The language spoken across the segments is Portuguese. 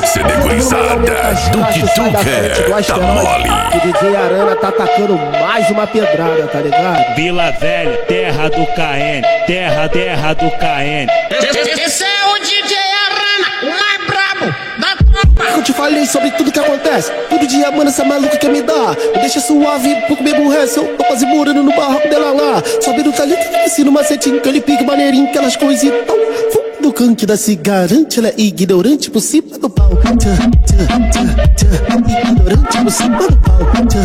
CD gurizada, do que tu quer, tá mole. O DJ Arana tá atacando mais uma pedrada, tá ligado? Vila Velha, terra do KN, terra do KN. Esse é o DJ Arana, o mais brabo da tropa. Eu te falei sobre tudo que acontece. Todo dia, mano, essa maluca quer me dar. Me deixa suave, pouco me aborrece. Eu tô quase morando no barraco dela lá. Sobe do talento, ensino macetinho, aquele pique maneirinho, aquelas coisas e tal. Do canque da cigarante, ela é ignorante por cima do pau. Ignorante por cima do pau.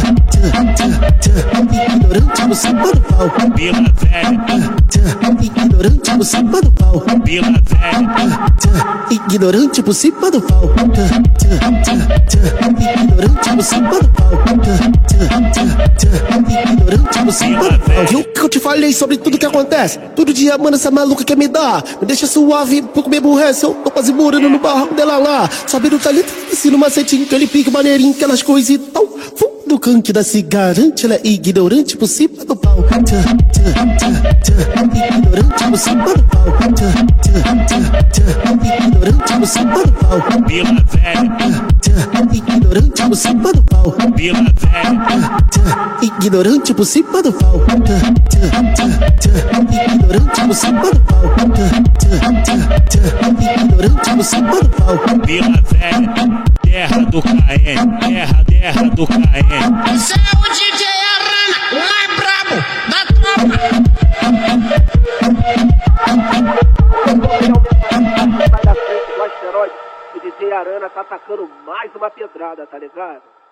Ignorante por cima do pau. Vila Velha, ignorante por cima do pau. Vila Velha, ignorante por cima do pau. Ignorante por cima do pau. Ignorante por cima do pau. Viu que eu te falei sobre tudo que acontece? Todo dia, mano, essa maluca quer me dar. Me deixa suave, pouco me aborrece. Eu tô quase morando no barraco dela lá. Sobe do talento, ensino macetinho, aquele pique maneirinho, aquelas coisas e tal. Do canque da cigarante, ela é ignorante por cima do pau. Ignorante por cima do pau. Ignorante por cima do pau. Vila Velha, ignorante por cima do pau. Vila Velha, ignorante por cima do pau. Ignorante por cima do pau. Ignorante por cima do pau. Vila Velha, terra do KN, terra do KN. Esse é o DJ Arana, o mais brabo da tropa. O DJ Arana tá atacando mais uma pedrada, tá ligado?